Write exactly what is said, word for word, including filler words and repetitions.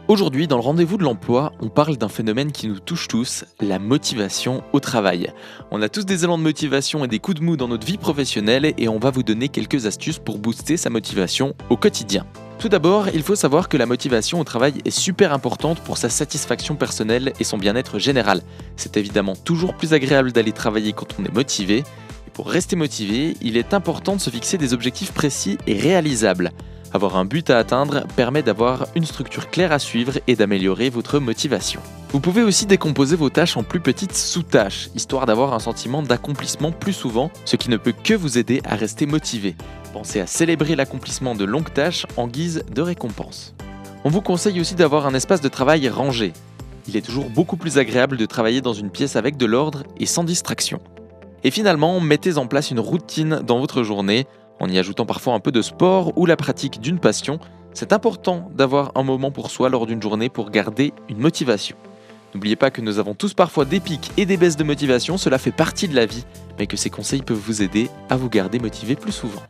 Aujourd'hui, dans le rendez-vous de l'emploi, on parle d'un phénomène qui nous touche tous, la motivation au travail. On a tous des élans de motivation et des coups de mou dans notre vie professionnelle et on va vous donner quelques astuces pour booster sa motivation au quotidien. Tout d'abord, il faut savoir que la motivation au travail est super importante pour sa satisfaction personnelle et son bien-être général. C'est évidemment toujours plus agréable d'aller travailler quand on est motivé. Et pour rester motivé, il est important de se fixer des objectifs précis et réalisables. Avoir un but à atteindre permet d'avoir une structure claire à suivre et d'améliorer votre motivation. Vous pouvez aussi décomposer vos tâches en plus petites sous-tâches, histoire d'avoir un sentiment d'accomplissement plus souvent, ce qui ne peut que vous aider à rester motivé. Pensez à célébrer l'accomplissement de longues tâches en guise de récompense. On vous conseille aussi d'avoir un espace de travail rangé. Il est toujours beaucoup plus agréable de travailler dans une pièce avec de l'ordre et sans distraction. Et finalement, mettez en place une routine dans votre journée, en y ajoutant parfois un peu de sport ou la pratique d'une passion. C'est important d'avoir un moment pour soi lors d'une journée pour garder une motivation. N'oubliez pas que nous avons tous parfois des pics et des baisses de motivation, cela fait partie de la vie, mais que ces conseils peuvent vous aider à vous garder motivé plus souvent.